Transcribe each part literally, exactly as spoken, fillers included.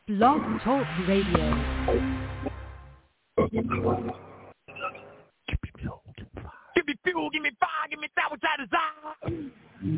Blog Talk Radio. Give me fuel, give me fuel, give me fire. Give me fuel, give me fire, give me that which I desire.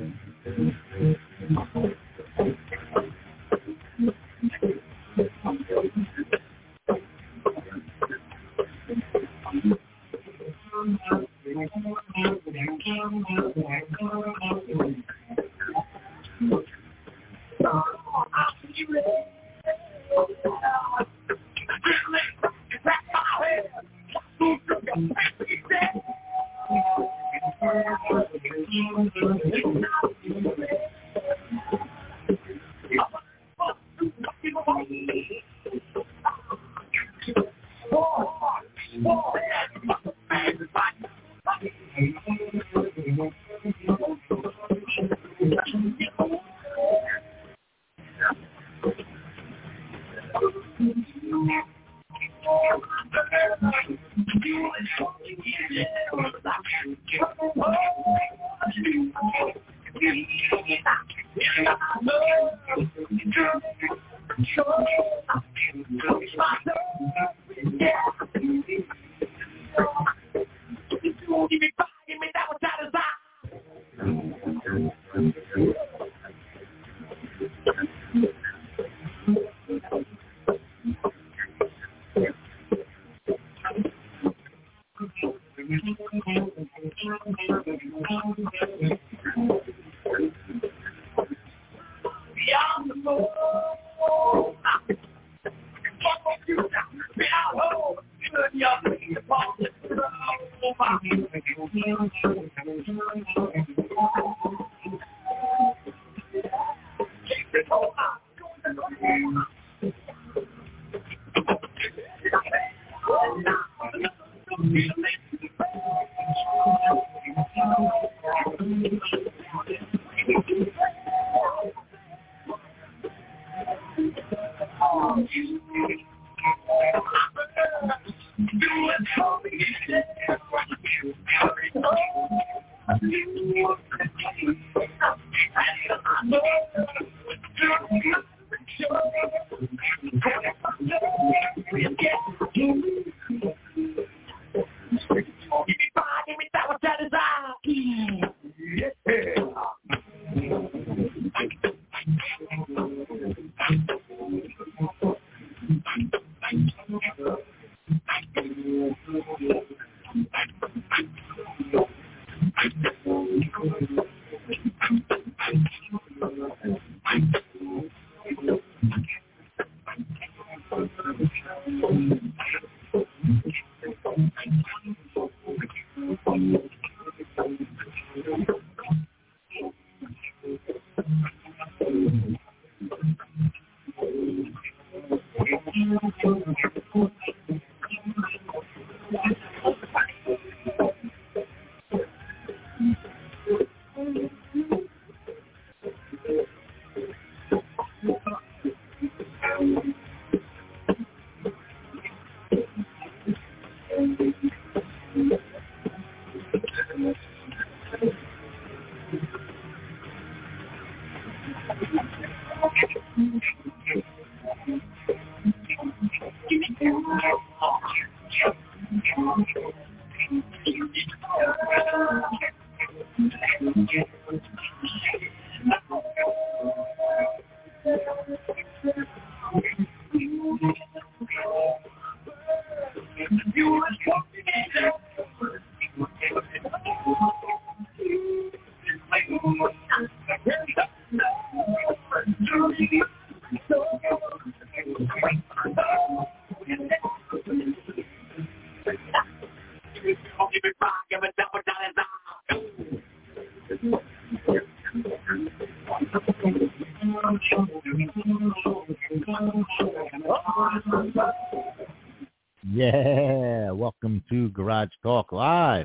Yeah, welcome to Garage Talk Live.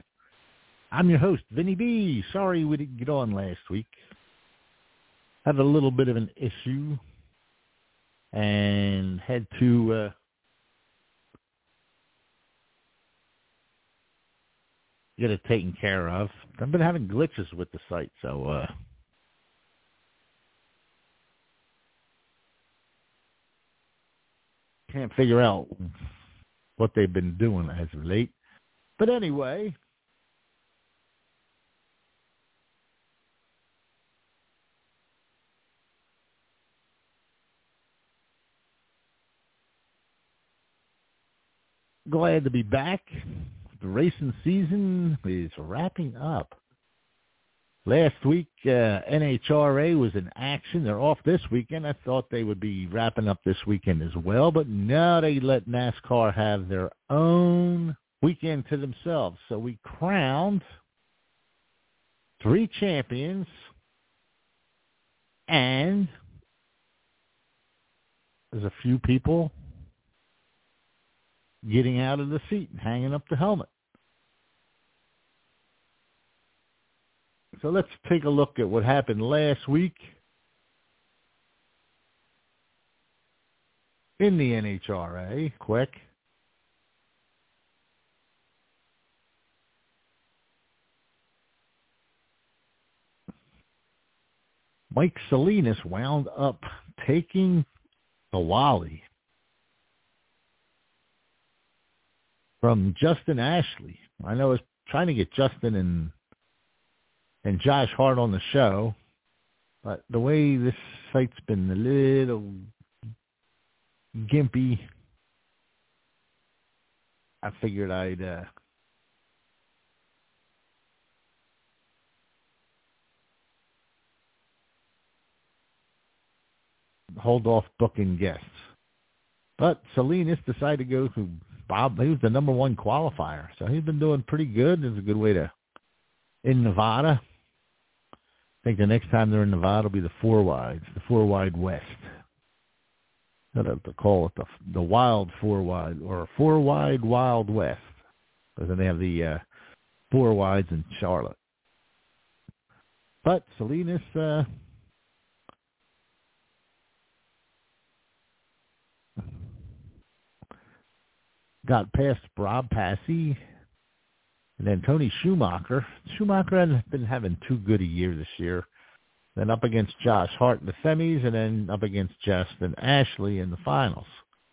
I'm your host, Vinny B. Sorry we didn't get on last week. Had a little bit of an issue and had to uh, get it taken care of. I've been having glitches with the site, so uh, can't figure out what they've been doing as of late. But anyway, glad to be back. The racing season is wrapping up. Last week, uh, N H R A was in action. They're off this weekend. I thought they would be wrapping up this weekend as well, but now they let NASCAR have their own weekend to themselves. So we crowned three champions, and there's a few people getting out of the seat and hanging up the helmet. So let's take a look at what happened last week in the N H R A, quick. Mike Salinas wound up taking the Wally from Justin Ashley. I know I was trying to get Justin and and Josh Hart on the show, but the way this site's been a little gimpy, I figured I'd uh, hold off booking guests. But Salinas decided to go to Bob. He was the number one qualifier, so he's been doing pretty good. It's a good way to, in Nevada. I think the next time they're in Nevada will be the Four Wides, the Four Wide West. I'd have to call it the the Wild Four Wide or Four Wide Wild West, because then they have the uh, Four Wides in Charlotte. But Salinas uh, got past Rob Passy. And then Tony Schumacher. Schumacher hasn't been having too good a year this year. Then up against Josh Hart in the semis, and then up against Justin Ashley in the finals.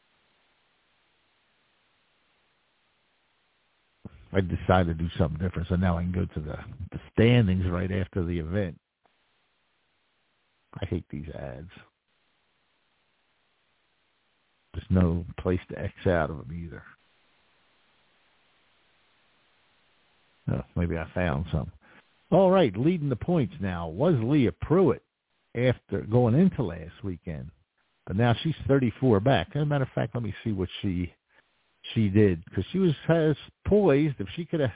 I decided to do something different, so now I can go to the, the standings right after the event. I hate these ads. There's no place to X out of them either. Oh, maybe I found some. All right, leading the points now was Leah Pruitt after going into last weekend. But now she's thirty-four back. As a matter of fact, let me see what she she did. Because she was has poised. If she could have...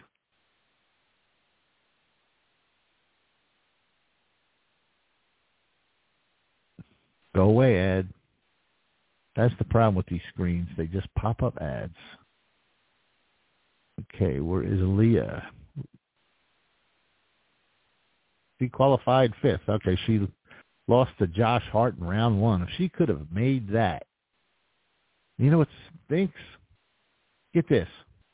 Go away, ad. That's the problem with these screens. They just pop up ads. Okay, where is Leah? She qualified fifth. Okay, she lost to Josh Hart in round one. If she could have made that, you know what stinks? Get this.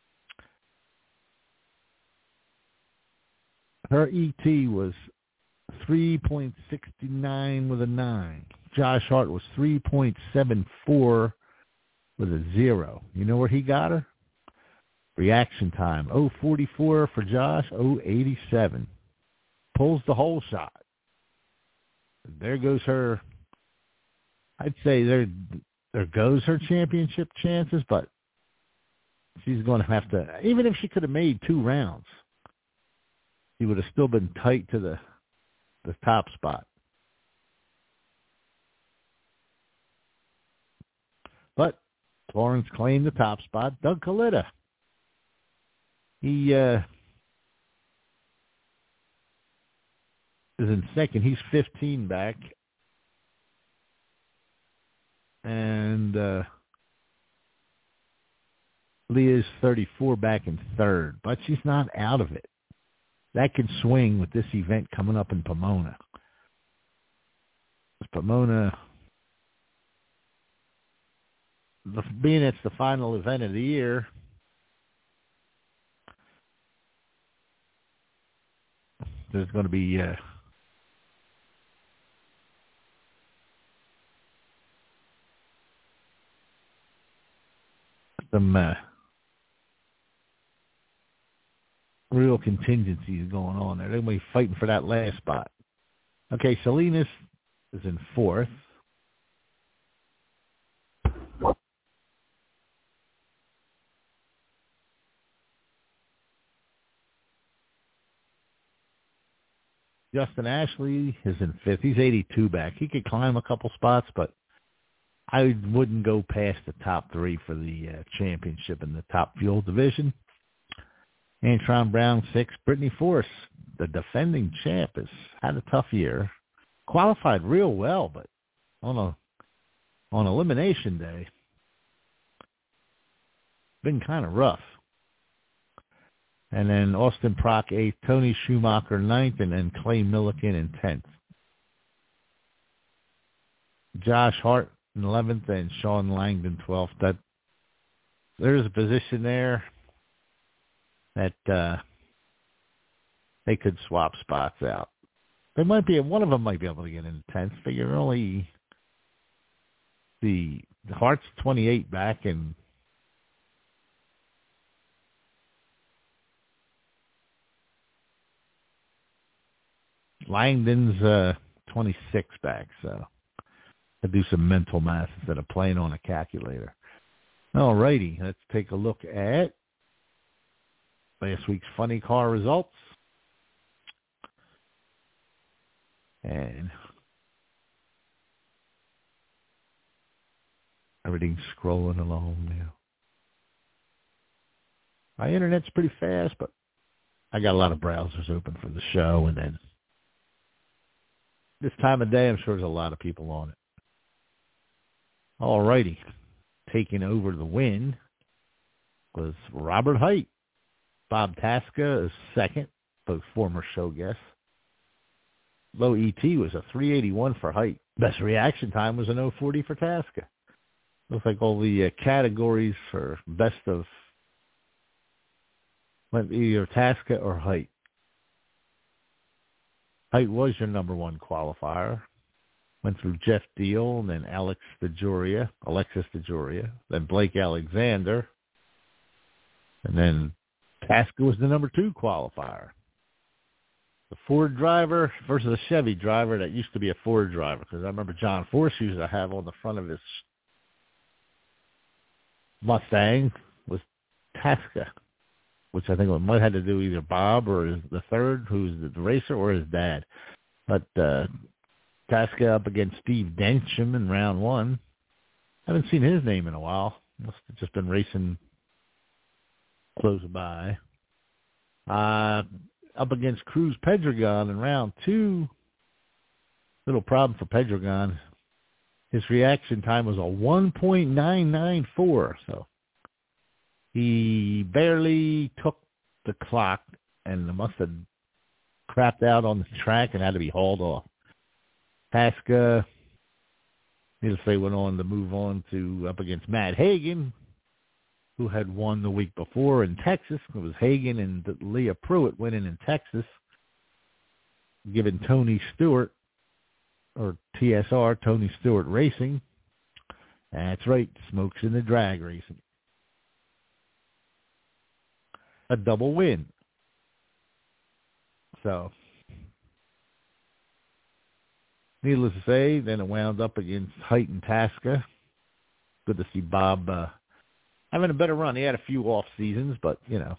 Her E T was three point six nine with a nine. Josh Hart was three point seven four with a zero. You know where he got her? Reaction time, oh forty-four for Josh, oh eighty-seven. Pulls the whole shot. There goes her, I'd say there there goes her championship chances, but she's going to have to, even if she could have made two rounds, she would have still been tight to the, the top spot. But Florence claimed the top spot. Doug Coletta. He uh, is in second. He's fifteen back. And uh, Leah's thirty-four back in third. But she's not out of it. That can swing with this event coming up in Pomona. Pomona, the, being it's the final event of the year, there's going to be uh, some uh, real contingencies going on there. They're going to be fighting for that last spot. Okay, Salinas is in fourth. Justin Ashley is in fifth. He's eighty-two back. He could climb a couple spots, but I wouldn't go past the top three for the uh, championship in the top fuel division. Antron Brown, sixth. Brittany Force, the defending champ, has had a tough year. Qualified real well, but on a on elimination day, been kind of rough. And then Austin Prock, eighth, Tony Schumacher, ninth, and then Clay Milliken in tenth. Josh Hart in eleventh and Sean Langdon twelfth. That there's a position there that uh, they could swap spots out. They might be one of them might be able to get into tenth. Figure only the Hart's twenty-eight back and Langdon's uh, twenty-six back, so I do some mental math instead of playing on a calculator. All righty, let's take a look at last week's funny car results. And everything's scrolling along now. My internet's pretty fast, but I got a lot of browsers open for the show, and then this time of day, I'm sure there's a lot of people on it. All righty. Taking over the win was Robert Height. Bob Tasca is second, both former show guests. Low E T was a three eighty-one for Height. Best reaction time was an oh forty for Tasca. Looks like all the uh, categories for best of went either Tasca or Height. Height was your number one qualifier. Went through Jeff Deal, and then Alex DeJoria, Alexis DeJoria, then Blake Alexander, and then Tasca was the number two qualifier. The Ford driver versus a Chevy driver that used to be a Ford driver, because I remember John Force used to have on the front of his Mustang was Tasca, which I think it might have to do either Bob or his, the third, who's the racer, or his dad. But uh, Tasca up against Steve Densham in round one. Haven't seen his name in a while. Must have just been racing close by. Uh, up against Cruz Pedregon in round two. Little problem for Pedregon. His reaction time was a one point nine nine four, so he barely took the clock and must have crapped out on the track and had to be hauled off. Tasca, needless to say, went on to move on to up against Matt Hagan, who had won the week before in Texas. It was Hagan and Leah Pruitt winning in Texas, giving Tony Stewart, or T S R, Tony Stewart Racing. That's right, Smokes in the drag racing. A double win. So, needless to say, then it wound up against Height and Tasca. Good to see Bob uh, having a better run. He had a few off seasons, but, you know.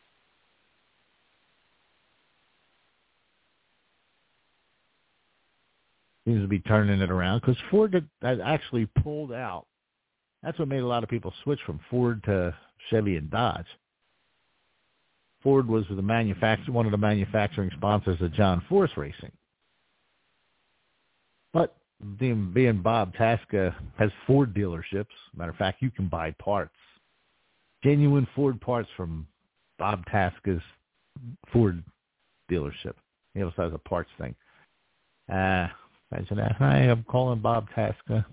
Seems to be turning it around because Ford had, had actually pulled out. That's what made a lot of people switch from Ford to Chevy and Dodge. Ford was the manufacturer, one of the manufacturing sponsors of John Force Racing. But being, being Bob Tasca has Ford dealerships. Matter of fact, you can buy parts, genuine Ford parts from Bob Tasca's Ford dealership. He also has a parts thing. Uh, imagine that. Hi, I'm calling Bob Tasca.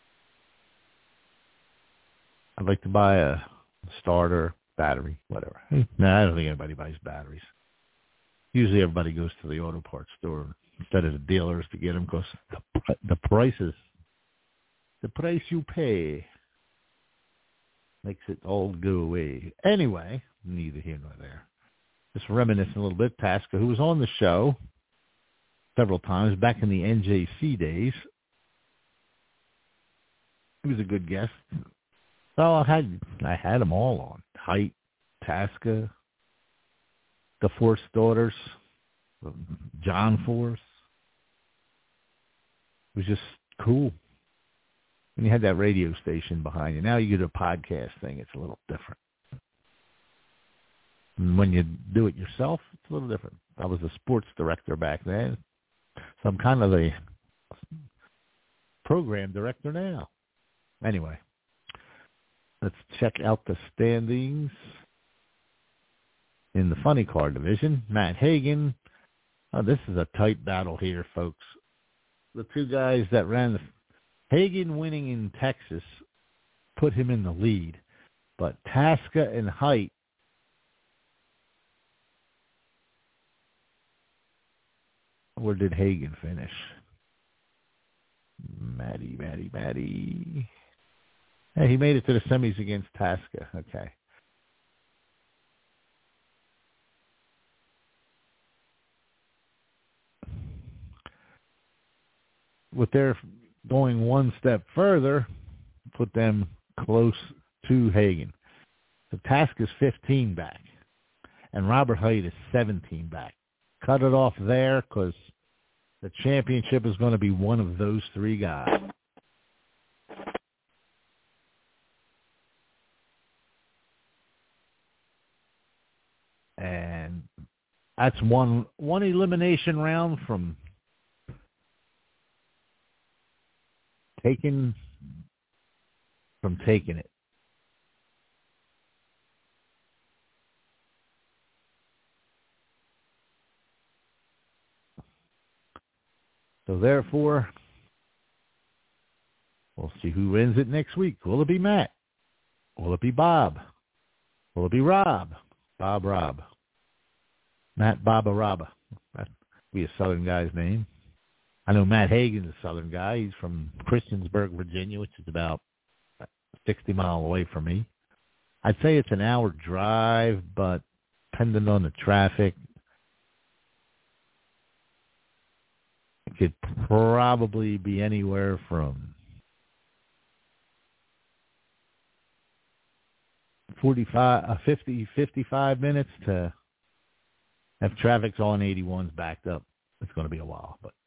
I'd like to buy a starter, battery, whatever. No, I don't think anybody buys batteries. Usually everybody goes to the auto parts store instead of the dealers to get them because the, the prices, the price you pay. Makes it all go away. Anyway, neither here nor there. Just reminiscing a little bit. Tasca, who was on the show several times back in the N J C days. He was a good guest. So I had I had them all on. Height, Tasca, the Force Daughters, John Force. It was just cool. And you had that radio station behind you. Now you get a podcast thing. It's a little different. And when you do it yourself, it's a little different. I was a sports director back then. So I'm kind of a program director now. Anyway, let's check out the standings in the funny car division. Matt Hagan. Oh, this is a tight battle here, folks. The two guys that ran the Hagan winning in Texas put him in the lead, but Tasca and Height where did Hagan finish? Matty, Matty, Matty. Hey, he made it to the semis against Tasca. Okay. With their going one step further, put them close to Hagan. So Tasca's fifteen back, and Robert Height is seventeen back. Cut it off there because the championship is going to be one of those three guys. And that's one one elimination round from taking from taking it. So therefore, we'll see who wins it next week. Will it be Matt? Will it be Bob? Will it be Rob? Bob Rob. Matt Baba Rabba. That'd be a Southern guy's name. I know Matt Hagan's a Southern guy. He's from Christiansburg, Virginia, which is about sixty miles away from me. I'd say it's an hour drive, but depending on the traffic, it could probably be anywhere from forty-five, uh, fifty, fifty-five minutes to, if traffic's on eighty-one's backed up, it's going to be a while, but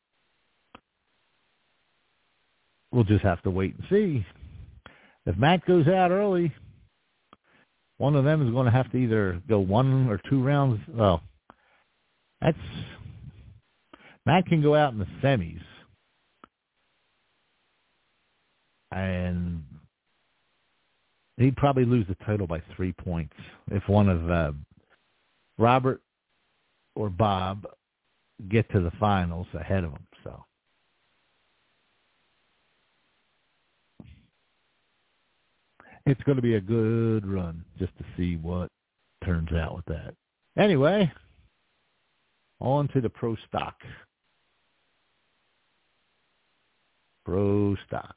we'll just have to wait and see. If Matt goes out early, one of them is going to have to either go one or two rounds. Well, that's Matt can go out in the semis, and he'd probably lose the title by three points if one of uh, Robert or Bob get to the finals ahead of him. So it's going to be a good run just to see what turns out with that. Anyway, on to the pro stock. Pro stock.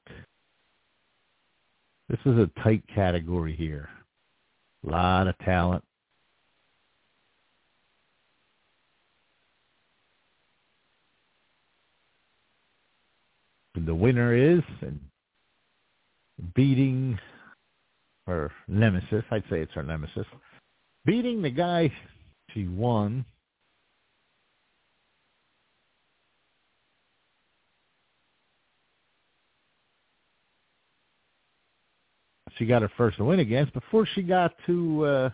This is a tight category here. A lot of talent. And the winner is and beating her nemesis. I'd say it's her nemesis. Beating the guy she won. She got her first win against before she got to uh,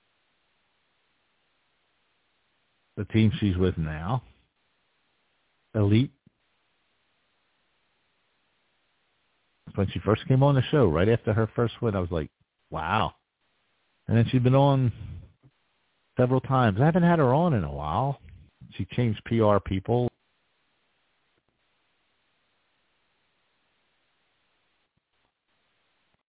the team she's with now, Elite. When she first came on the show, right after her first win, I was like, wow. And then she's been on several times. I haven't had her on in a while. She changed P R people.